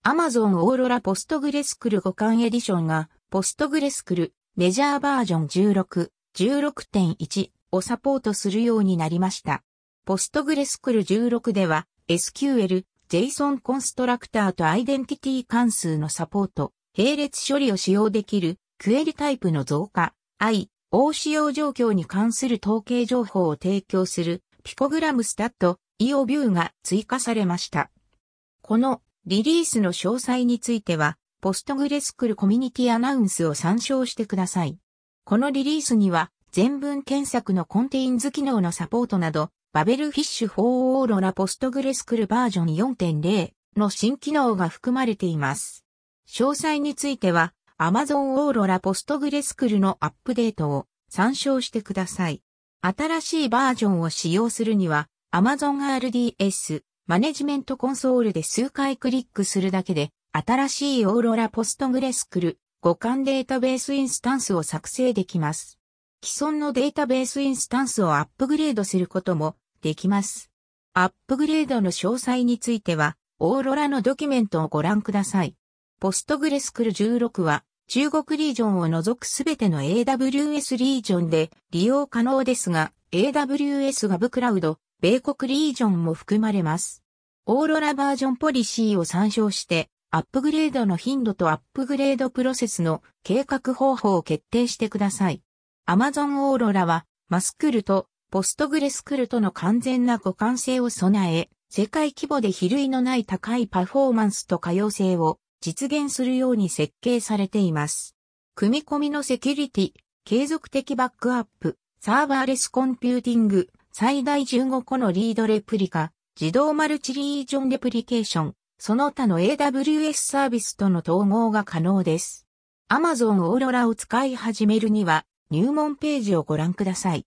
Amazon Aurora PostgreSQL 互換エディションが PostgreSQL メジャーバージョン16、16.1 をサポートするようになりました。PostgreSQL 16では SQL、JSON コンストラクターとアイデンティティ関数のサポート、並列処理を使用できるクエリタイプの増加、I/O 使用状況に関する統計情報を提供するピコグラムスタット、EO ビューが追加されました。このリリースの詳細については、PostgreSQL コミュニティアナウンスを参照してください。このリリースには、全文検索のコンテインズ機能のサポートなど、バベルフィッシュ4 Aurora PostgreSQL バージョン 4.0 の新機能が含まれています。詳細については、Amazon Aurora PostgreSQL のアップデートを参照してください。新しいバージョンを使用するには、Amazon RDS マネジメントコンソールで数回クリックするだけで、新しい Aurora PostgreSQL 互換データベースインスタンスを作成できます。既存のデータベースインスタンスをアップグレードすることもできます。アップグレードの詳細については、Auroraのドキュメントをご覧ください。PostgreSQL 16は、中国リージョンを除くすべての AWS リージョンで利用可能ですが、AWS ガブクラウド、米国リージョンも含まれます。Auroraバージョンポリシーを参照して、アップグレードの頻度とアップグレードプロセスの計画方法を決定してください。Amazon Auroraは、マスクルとPostgreSQLとの完全な互換性を備え、世界規模で比類のない高いパフォーマンスと可用性を実現するように設計されています。組み込みのセキュリティ、継続的バックアップ、サーバーレスコンピューティング、最大15個のリードレプリカ、自動マルチリージョンレプリケーション、その他の AWS サービスとの統合が可能です。Amazon Auroraを使い始めるには入門ページをご覧ください。